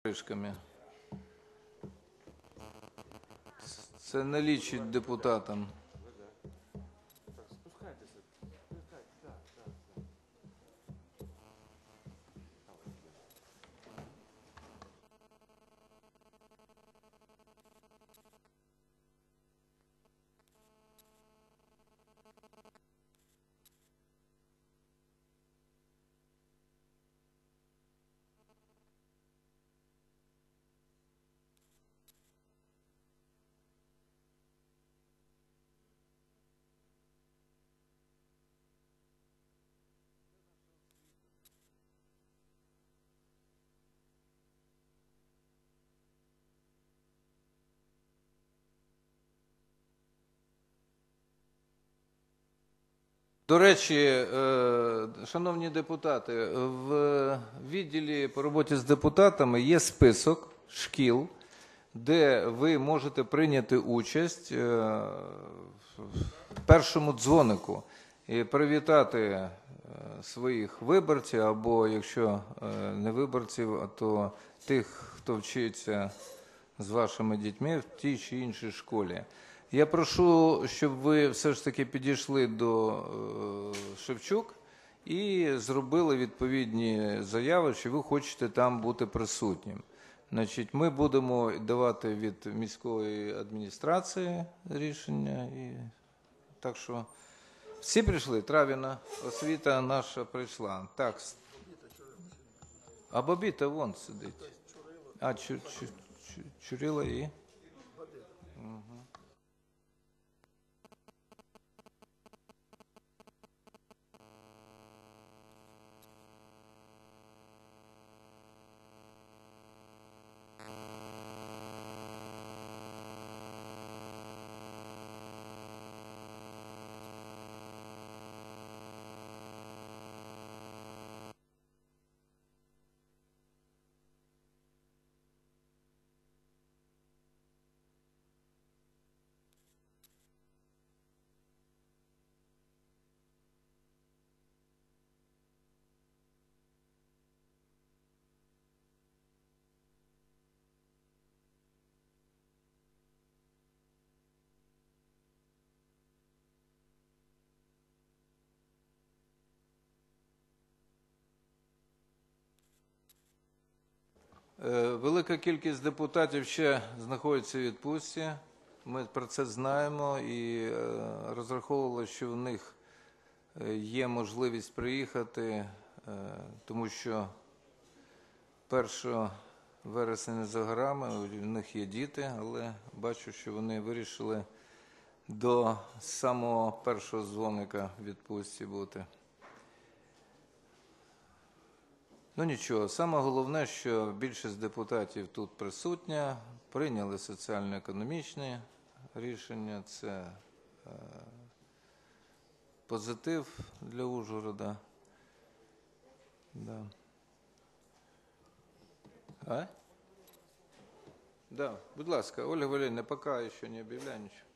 кришками. Це не лічить депутатам. До речі, шановні депутати, в відділі по роботі з депутатами є список шкіл, де ви можете прийняти участь в першому дзвонику і привітати своїх виборців, або якщо не виборців, то тих, хто вчиться з вашими дітьми в тій чи іншій школі. Я прошу, щоб ви все ж таки підійшли до Шевчук і зробили відповідні заяви, що ви хочете там бути присутнім. Значить, ми будемо давати від міської адміністрації рішення. Так що всі прийшли? Травіна, освіта наша прийшла. Так. А Бабіта вон сидить. А, Чурила і? Угу. Велика кількість депутатів ще знаходиться у відпустці. Ми про це знаємо і розраховували, що в них є можливість приїхати, тому що 1 вересня не за горами, у них є діти, але бачу, що вони вирішили до самого першого дзвоника в відпустці бути. Ну нічого, саме головне, що більшість депутатів тут присутня, прийняли соціально-економічні рішення, це позитив для Ужгорода. Да. Да, будь ласка, Ольга Валерьевна, пока ще не об'являю нічого.